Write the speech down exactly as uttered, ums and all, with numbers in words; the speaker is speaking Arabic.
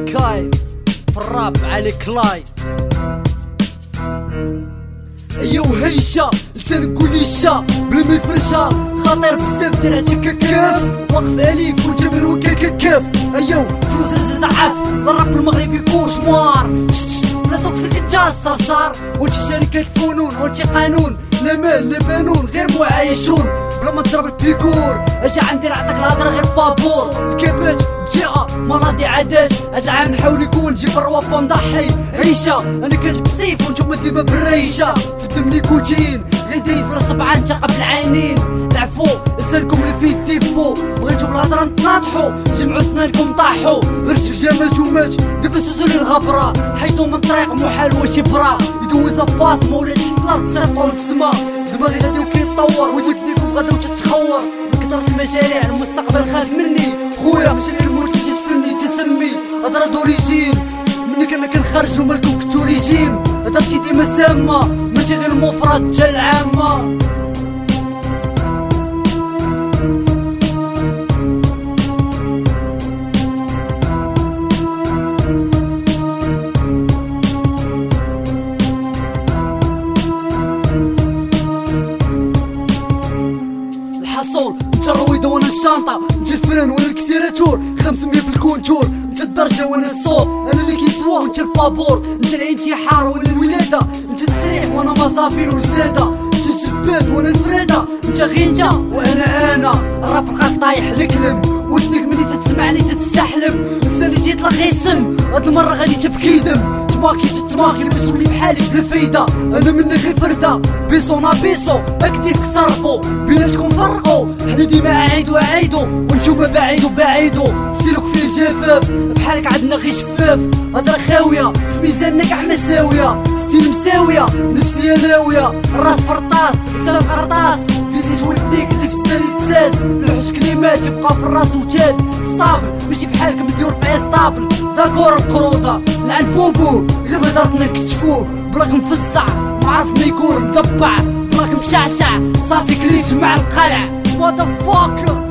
كاي في الراب علي كلاي. ايو هيشة لسانك وليشة بلا ما يفرشها خطير بزاف درعتك ككاف واقف اليف والجبل وكككاف. ايو فلوس زعاف الراب المغربي كوشمار بلا توكسيك جا صرصار وانتي شركة فنون وانتي قانون لا مال لا بانون غير معايشون بلا ما تضرب البيكور. اجي عندي نعطيك الهضره غير فابور كابات جيعه مناضي عادات. هاد العام نحاول يكون نجيب الروابا مضحي عيشه انا كاتب سيف وانتم ديما بالريشه في الدم نيكوتين غيديت بلا سبعه نتقب العينين. العفو لسانكم اللي فيه الديفو بغيتو بالهضره نتناطحو جمعوا سنانكم طاحو غرشك جامات ومات دابا سوسولي الغبره حيدو من طريق محال واش يبرا يدوز فاس مولا تحت الارض تصيفطو للسما دماغي غادي وكيتطور ودنيكم غدا وتتخور من كثرة المشاريع المستقبل خاف مني خويا ماشي غير الملك اللي تفني تسمي هضره دوريجين منك انا كنخرج ومالكم كنتو ريجيم هضرتي ديما سامه ماشي غير المفرد جا العامه. انت الرويضة وانا الشانطة انت الفران وانا الكسيراتور خمسمية في الكونتور انت الدرجة وانا الصوت انا اللي كيسوا وانت الفابور انت الانتحار وانا الولادة انت التسريح وانا مصافين والزادة انت الجباد وانا الفرادة انت غينجا وانا انا الراب بقاك طايح الكلم ودنك ملي تتسمعني تتسحلم لساني تيطلق غيسم هاد المرة غادي تبكي دم تماكي تتماكي باش تولي بحالي بلا فايدة انا منك غير فردة بيسونا بيسو اكديسك صرفو بيناتكم فرقو حنا ديما عايدو عايدو وانتوما بعيدو بعيدو سيروك فيه الجفاف بحالك عندنا غير شفاف هضرة خاوية في ميزاننا كاع مساوية ستيل مساوية نفسية ناوية الراس فرطاس لسان قرطاس فيزيت ودنيك اللي في ستاري تساس الحش كلمات يبقى في الراس وتاد ستابل ماشي بحالك مديور في ستابل داكور القروضة لعن بوبو غير بهضرتنا نكتفوه بلاك مفزع معرف ما يكون مدبع بلاك مشعشع صافي كليت مع القلع ماذا فاك.